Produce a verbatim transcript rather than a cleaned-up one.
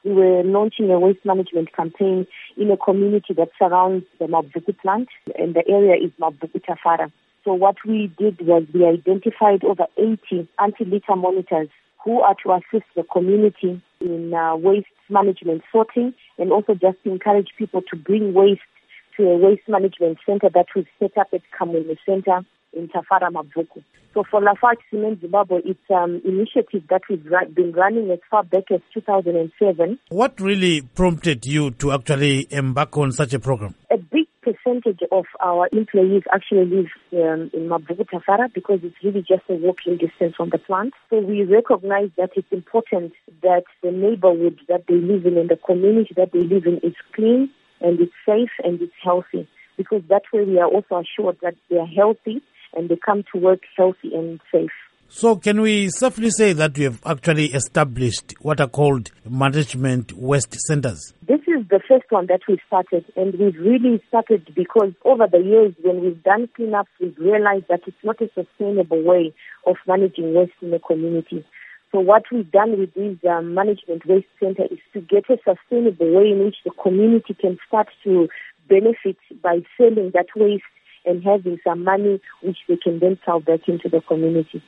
we were launching a waste management campaign in a community that surrounds the Mavuku plant, and the area is Mavuku Tafara. So what we did was we identified over eighty anti-litter monitors who are to assist the community in uh, waste management sorting, and also just encourage people to bring waste to a waste management center that we've set up at Kamwene Center in Tafara, Mavuku. So for Lafarge Cement Zimbabwe, it's an um, initiative that we've ra- been running as far back as two thousand seven. What really prompted you to actually embark on such a program? A big percentage of our employees actually live um, in Mavuku Tafara because it's really just a walking distance from the plant. So we recognize that it's important that the neighborhood that they live in and the community that they live in is clean and it's safe and it's healthy, because that way we are also assured that they are healthy and they come to work healthy and safe. So can we safely say that we have actually established what are called management waste centers? This is the first one that we started, and we've really started because over the years when we've done cleanups, we've realized that it's not a sustainable way of managing waste in the community. So what we've done with this um, management waste center is to get a sustainable way in which the community can start to benefit by selling that waste and having some money which they can then sell back into the community.